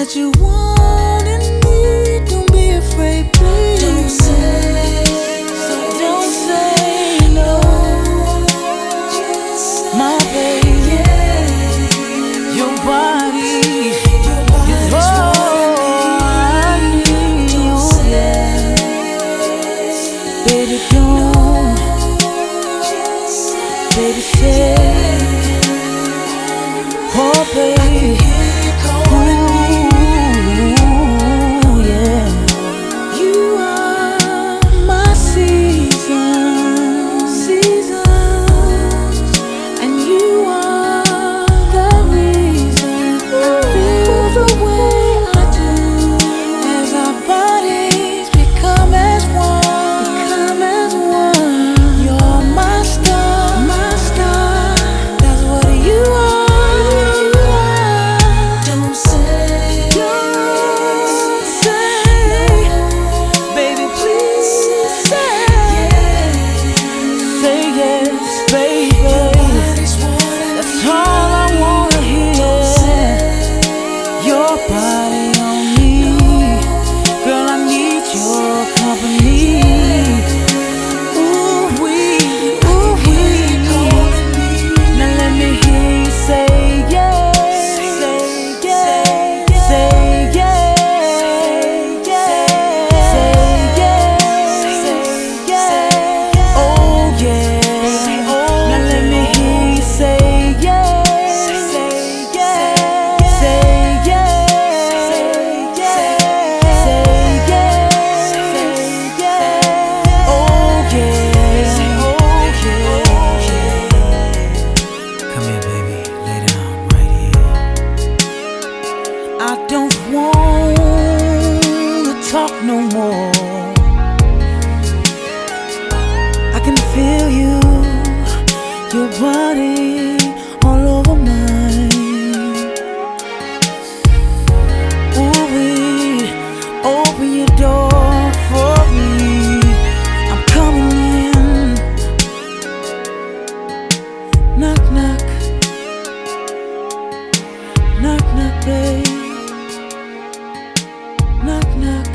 that you want and need. Don't be afraid, please. Don't say no. My baby, your body is all I need. Baby, don't. Baby, say, oh baby. I don't want to talk no more. I can feel you, your body all over mine. Ooh, open your door for me. I'm coming in. Knock, knock. Knock, knock, babe. Knock, knock.